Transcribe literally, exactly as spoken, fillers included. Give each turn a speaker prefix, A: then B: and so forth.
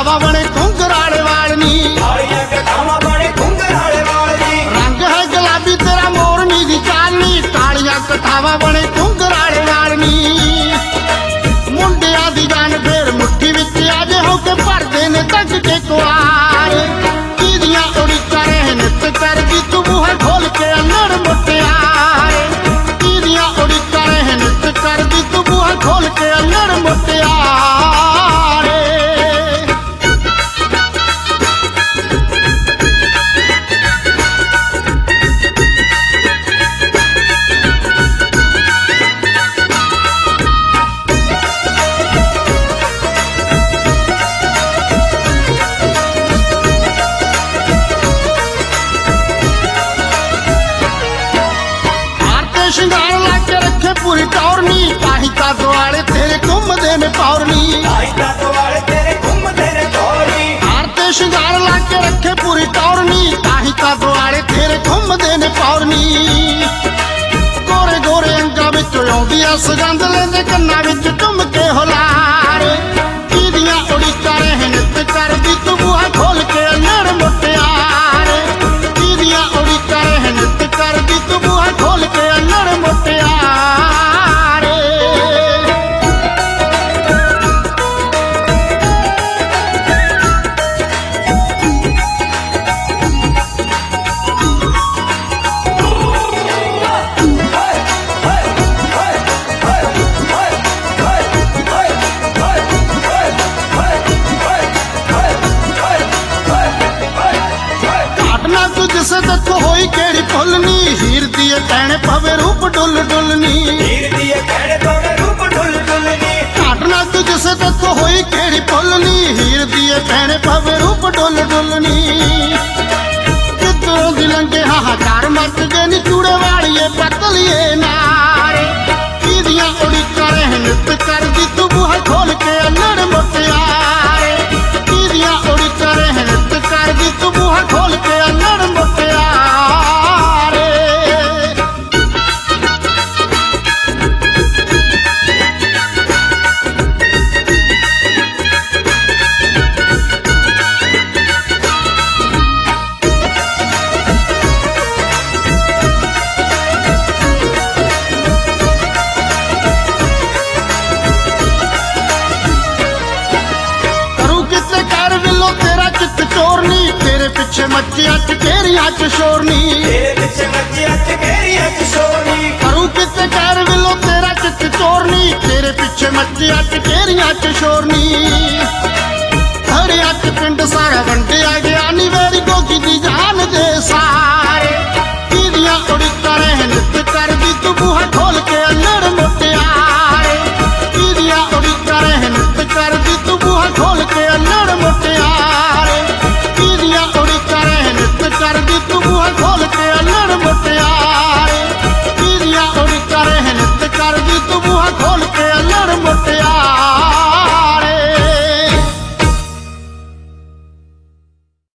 A: कथावा बने घुंघराले वालनी,
B: कालियां कथावां बने घुंघराले वालनी।
A: रंग है गुलाबी तेरा मोरनी दी चालनी, कालियां कथावा बने घुंघराले वालनी। मुंडिया दी जान फेर मुट्ठी विच आजे होके भरदे ने तक के कुआर, कीदियां उड़ीकां रह नित करदी तू मूंह खोल के अनड़ मुटियार, कीदियां उड़ीकां रह नित करदी तू मूंह खोल के अनड़ मुटियार। श्रृंगार लाके रखे पूरी टौरनी, ताही ता दुआले तेरे घूमदे ने पौरनी,
B: ताही ता दुआले तेरे घूमदे ने पौरनी।
A: आरते श्रृंगार लाके रखे पूरी टौरनी, ताही ता दुआले तेरे घूमदे ने पौरनी। गोरे गोरे अंगा विच आउंदी आ सुगंध लेंदे कन्ना विच झुमके हुलार, कीदियां उड़ीकां रह नित करदी तू मूंह खोल के अनड़ मुटियार, कीदियां उड़ीकां रह नित करदी तू मूंह खोल के अनड़ मुटियार। जिसे देखो होई केड़ी फुलनी, हीर दिए कहने पवे रूप डुल डुलनी,
B: हीर दिए कहने पवे रूप डुल डुलनी।
A: काटना तू जिसे देखो होई केड़ी फुलनी, हीर दिए कहने पवे रूप डुल डुलनी। कितरों दी लंघे हाहाकार मच गए नी चूड़े वालिए पतलिए नार, कीदियां उड़ीकां रह नित करदी तू मूंह खोल के अनड़ मुटियार, कीदियां उड़ीकां रह नित करदी तू मूंह खोल के अनड़ मुटियार। तेरा चित चोरनी, तेरे पिछे मच्चियां चकेरियां च शोरनी,
B: तेरे पिछे मच्चियां चकेरियां च शोरनी।
A: करूं किते कर विलो तेरा चित चोरनी, तेरे पिछे मच्चियां चकेरियां च शोरनी।